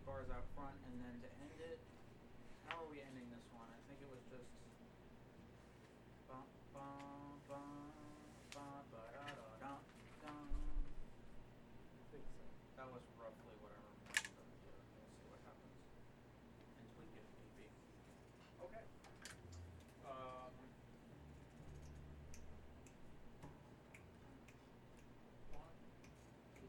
bars out front, and then to end it, how are we ending this one? I think it was just bum bum bum bum ba da da dum dum. I think so. That was roughly what I remember. We'll see what happens. And tweak it if need be. Okay. Um. One, two,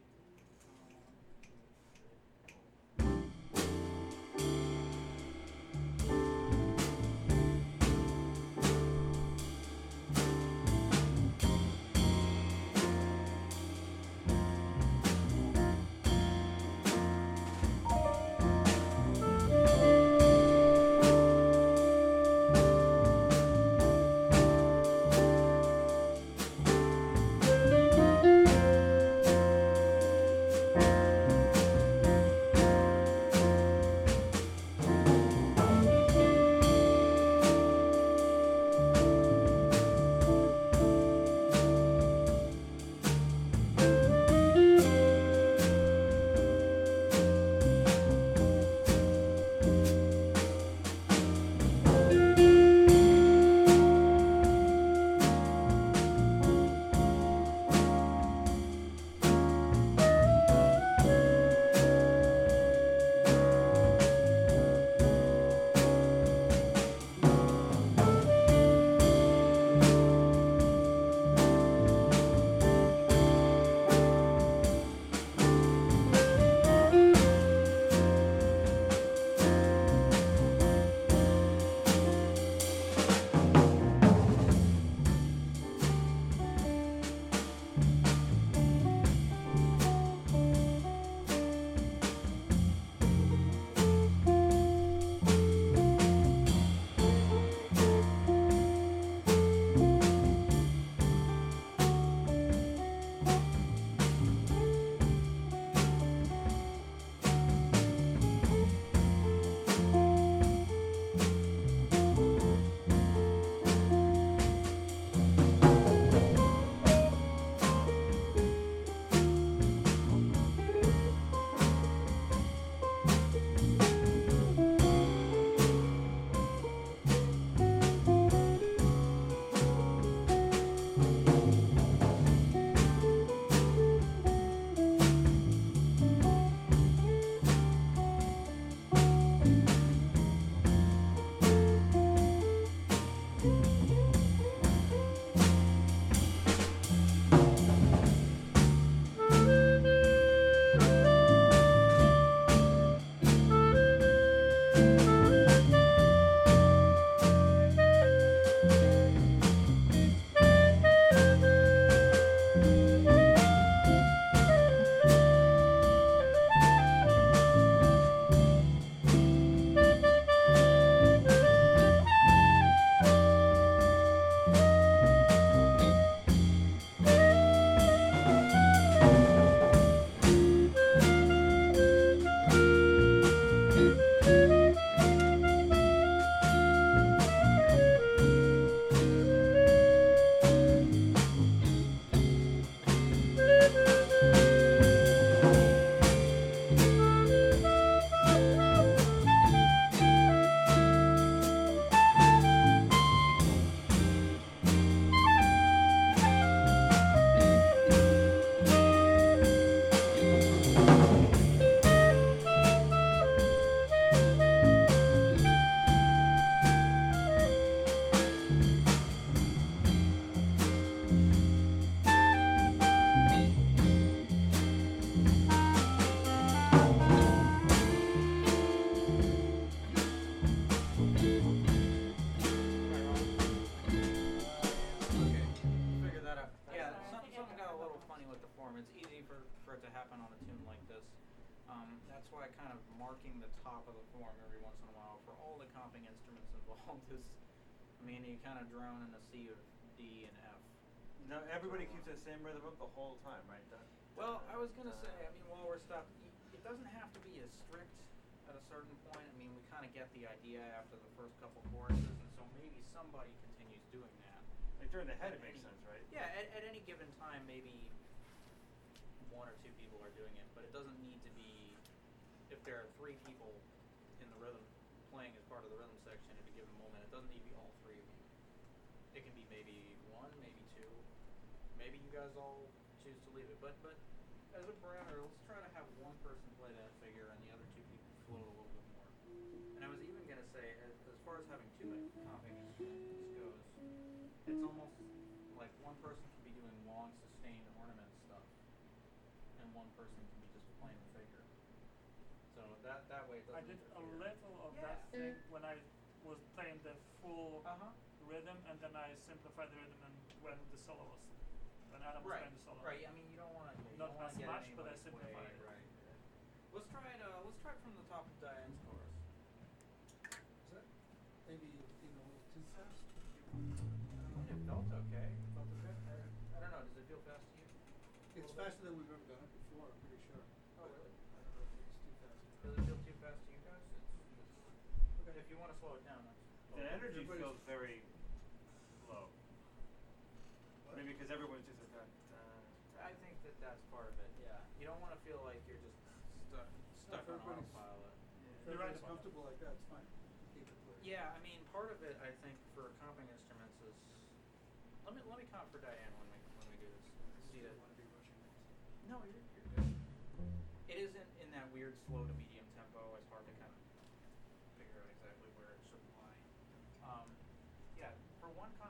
That's why kind of marking the top of the form every once in a while for all the comping instruments involved is, I mean, you kind of drown in a sea of D and F. No, everybody keeps the same rhythm up the whole time, right? Well, I was gonna say, I mean, while we're stuck, it doesn't have to be as strict at a certain point. I mean, we kind of get the idea after the first couple choruses, and so maybe somebody continues doing that. Like during the head, it makes sense, right? Yeah, at any given time, maybe one or two people are doing it, but it doesn't need to be. If there are 3 people in the rhythm playing as part of the rhythm section at a given moment, it doesn't need to be all 3 of you. It can be maybe 1, maybe 2. Maybe you guys all choose to leave it. But as a parameter, let's try to have one person play that figure and the other 2 people float a little bit more. And I was even going to say, as far as having 2 comping instruments goes, it's almost like one person can be doing long sustained ornament stuff, and one person can be just playing the figure. So that way it doesn't I did a interfere. little of that thing when I was playing the full rhythm, and then I simplified the rhythm and when the solo was, when Adam was playing the solo. Right. I mean, you don't want to. Not don't as get much, but I anybody's simplified way, it. Right. Let's try it. Let's try it from the top of Diane's chorus. Is that maybe being a little too fast? It felt okay. It felt okay. Alright. I don't know. Does it feel fast to you? It's faster than we've ever done it before, I'm pretty sure. Oh, But really? I don't know if it's too fast. Does it feel too fast to you guys? Okay. If you want to slow it down, that's. The energy Everybody's- feels very low. What? Maybe because everyone's just a I think that's part of it. Yeah. You don't want to feel like you're just stuck on everybody's- autopilot. If You're right everybody's about that. comfortable like that, it's fine. Keep it clear. Yeah, I mean, part of it, I think, for comping instruments is. Let me comp for Diane when we do this. See You that. don't want to be rushing it. No, you're good. It isn't in that weird slow to medium tempo. It's hard to kind of figure out exactly where it should lie. Yeah, for one